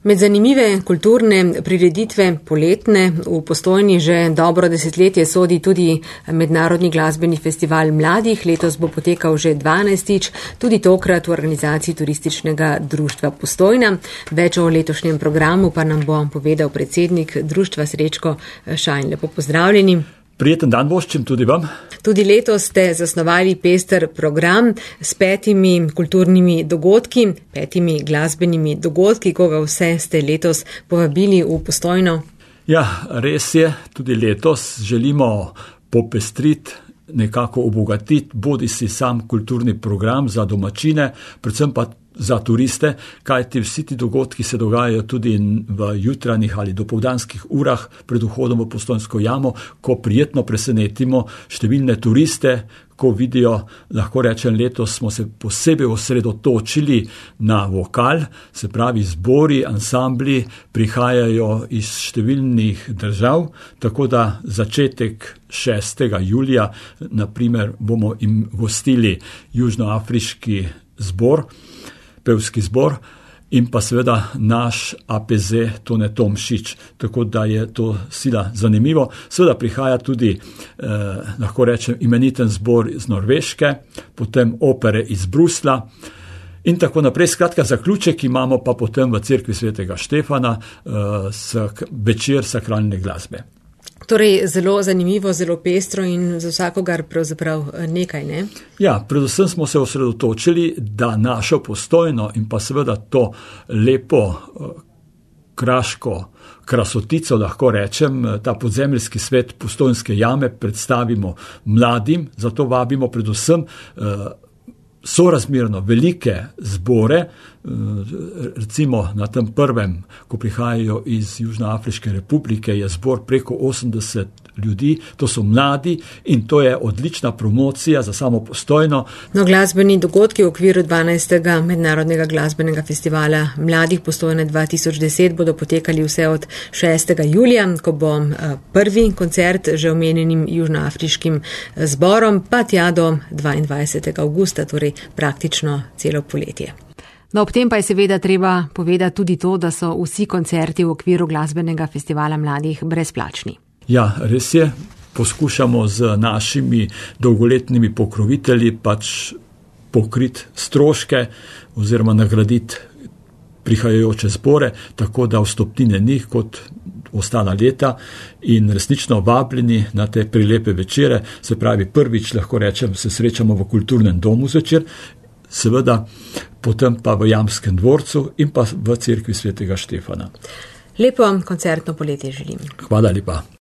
Med zanimive kulturne prireditve poletne v Postojni že dobro desetletje sodi tudi Mednarodni glasbeni festival mladih. Letos bo potekal že 12. tudi tokrat v organizaciji Turističnega društva Postojna. Več o letošnjem programu pa nam bo povedal predsednik društva Srečko Šajn. Lepo pozdravljeni. Prijeten dan voščim tudi vam. Tudi letos ste zasnovali pester program s 5 kulturnimi dogodki, 5 glasbenimi dogodki. Koga vse ste letos povabili v Postojno? Ja, res je. Tudi letos želimo popestriti, nekako obogatiti bodisi sam kulturni program za domačine, predvsem pa za turiste, kajti vsi ti dogodki se dogajajo tudi v jutranjih ali dopoldanskih urah pred vhodom v Postojnsko jamo, ko prijetno presenetimo številne turiste, ko vidijo, lahko rečem, letos smo se posebej osredotočili na vokal, se pravi zbori, ansambli prihajajo iz številnih držav, tako da začetek 6. julija, naprimer, bomo jim gostili južnoafriški zbor, pevski zbor in pa seveda naš APZ Tone Tomšič, tako da je to sila zanimivo. Seveda prihaja tudi, lahko rečem, imeniten zbor iz Norveške, potem opere iz Brusla in tako naprej. Skratka, zaključek imamo pa potem v cerkvi svetega Štefana večer sakralne glasbe. Torej, zelo zanimivo, zelo pestro in za vsakogar pravzaprav nekaj, ne? Ja, predvsem smo se osredotočili, da našo Postojno in pa seveda to lepo kraško krasotico, lahko rečem, ta podzemeljski svet Postojnske jame predstavimo mladim, zato vabimo predvsem sorazmerno velike zbore, recimo na tem prvem, ko prihajajo iz Južnoafriške republike, je zbor preko 80 ljudi, to so mladi in to je odlična promocija za samo Postojno. No, glasbeni dogodki v okviru 12. Mednarodnega glasbenega festivala mladih Postojne 2010 bodo potekali vse od 6. julija, ko bo prvi koncert že omenjenim južnoafriškim zborom, pa tja do 22. avgusta, torej praktično celo poletje. No, ob tem pa je seveda treba povedati tudi to, da so vsi koncerti v okviru glasbenega festivala mladih brezplačni. Ja, res je. Poskušamo z našimi dolgoletnimi pokrovitelji pač pokriti stroške oziroma nagraditi prihajajoče zbore, tako da vstopnine ni kot ostala leta in resnično vabljeni na te prilepe večere. Se pravi, prvič, lahko rečem, se srečamo v kulturnem domu zvečer, seveda potem pa v Jamskem dvorcu in pa v cerkvi svetega Štefana. Lepo koncertno poletje želim. Hvala lepa.